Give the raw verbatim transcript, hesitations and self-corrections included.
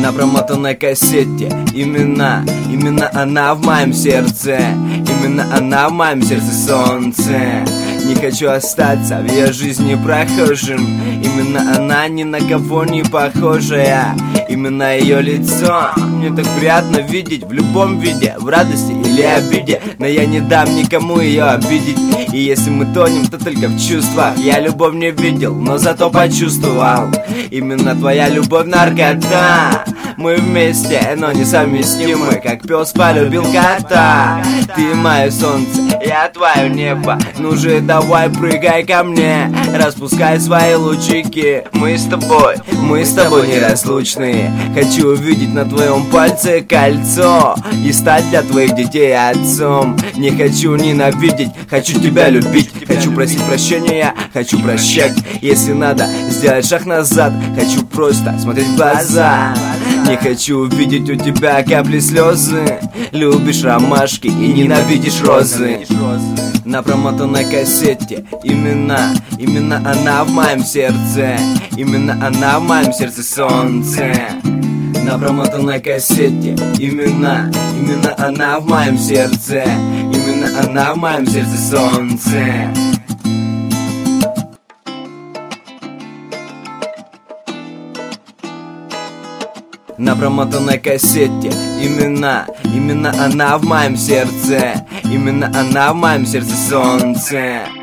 На промотанной кассете именно, именно она в моем сердце. Именно она в моем сердце солнце. Не хочу остаться в ее жизни прохожим. Именно она ни на кого не похожая. Именно ее лицо мне так приятно видеть в любом виде, в радости или обиде. Но я не дам никому ее обидеть. И если мы тонем, то только в чувствах. Я любовь не видел, но зато почувствовал. Именно твоя любовь наркота. Мы вместе, но несовместимы, как пес полюбил кота. Ты мое солнце, я твое небо. Ну же давай прыгай ко мне, распускай свои лучики. Мы с тобой, мы с тобой неразлучные. Хочу увидеть на твоем пальце кольцо и стать для твоих детей отцом. Не хочу ненавидеть, хочу тебя любить. Хочу просить прощения, хочу прощать. Если надо сделать шаг назад, хочу просто смотреть в глаза. Не хочу увидеть у тебя капли слезы. Любишь ромашки и ненавидишь розы. На промотанной кассете именно, именно она в моем сердце. Именно она в моем сердце солнце. На промотанной кассете именно, именно она в моем сердце. Именно она в моем сердце солнце. На промотанной кассете именно, именно она в моем сердце. Именно она в моем сердце солнце.